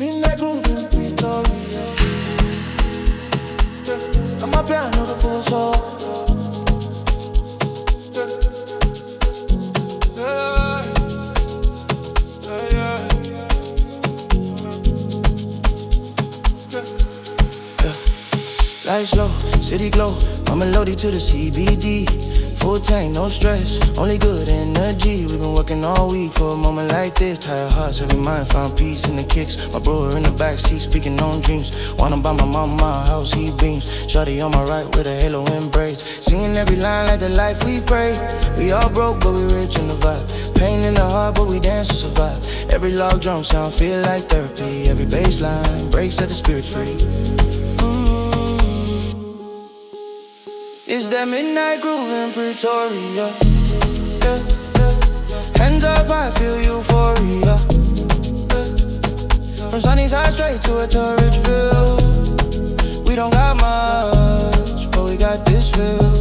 Midnight groove in Pretoria. Yeah. I'm a piano the full soul. Lights low, city glow, I'm melodic to the CBD. Full tank, no stress, only good energy. We've been working all week for a moment like this. Tired hearts, every mind found peace in the kicks. My brother in the backseat speaking on dreams. Wanna buy my mama my house, he beams. Shawty on my right with a halo embrace. Singing every line like the life we pray. We all broke, but we rich in the vibe. Pain in the heart, but we dance to survive. Every log drum sound feel like therapy. Every bass line breaks, set the spirit free. It's that midnight groove in Pretoria. Yeah, yeah. Hands up, I feel euphoria. Yeah. From Sunnyside straight to a Torridgeville. We don't got much, but we got this feel.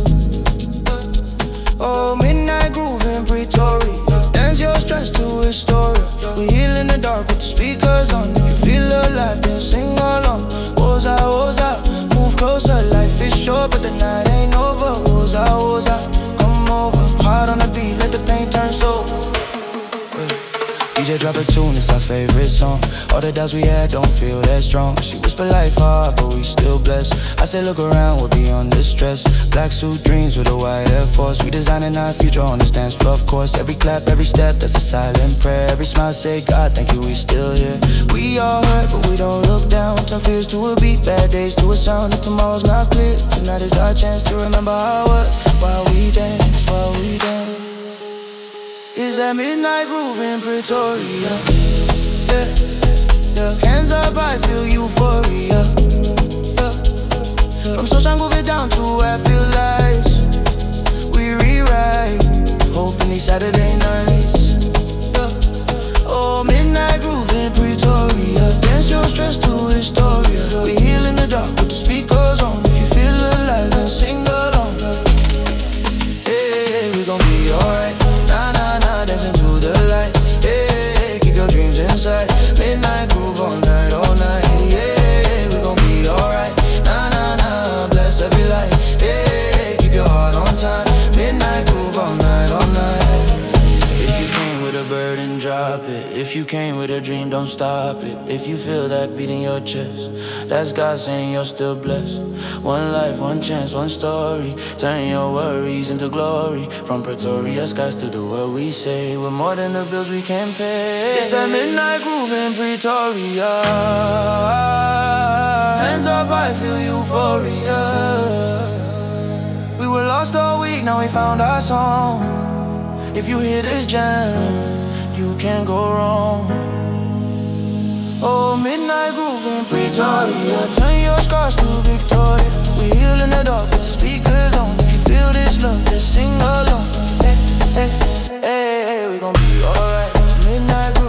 Oh, midnight groove in Pretoria. Dance your stress to Historia. We heal in the dark with the speakers on. If you feel alive, then sing along. Woza, woza, move closer. Life is short, but the night ain't over. Woza, woza, come over. Hard on the beat, let the pain turn sober. DJ drop a tune, it's our favorite song. All the doubts we had don't feel that strong. She whisper life hard, but we still blessed. I say look around, we're beyond the stress. Black suit dreams with a white Air Force. We designing our future on the dance floor, of course. Every clap, every step, that's a silent prayer. Every smile say, God, thank you, we still here. We all hurt, but we don't look down. Turn fears to a beat, bad days to a sound. If tomorrow's not clear, tonight is our chance to remember our work. While we dance, while we dance. Is that midnight groove in Pretoria? Yeah, yeah. Hands up, I feel euphoria. Yeah. From Sunshine Groove it down to Airfield Lights. We rewrite, hoping these Saturday nights. Yeah. Oh, midnight groove in Pretoria. Dance your stress to Historia. We heal in the dark with the speakers on. If you feel alive, then sing along. Hey, we gon' be alright. Dancing to the light, yeah. Keep your dreams inside. Midnight groove all night, all night, yeah. We gon' be alright, nah, nah, nah. Bless every light, yeah. Keep your heart on time. Midnight groove all night, all night. If you came with a burden, drop it. If you came with a dream, don't stop it. If you feel that beat in your chest, that's God saying you're still blessed. One life, one chance, one story. Turn your worries into glory. From Pretoria skies to the world we say we're more than the bills we can pay. It's that midnight groove in Pretoria. Hands up, I feel euphoria. We were lost all week, now we found our song. If you hear this jam, you can't go wrong. Oh, midnight groove in Pretoria. Turn your scars to Victoria. We heal in the dark with the speakers on. If you feel this love, just sing along. Hey, hey, hey, hey, we gon' be alright. Midnight groove.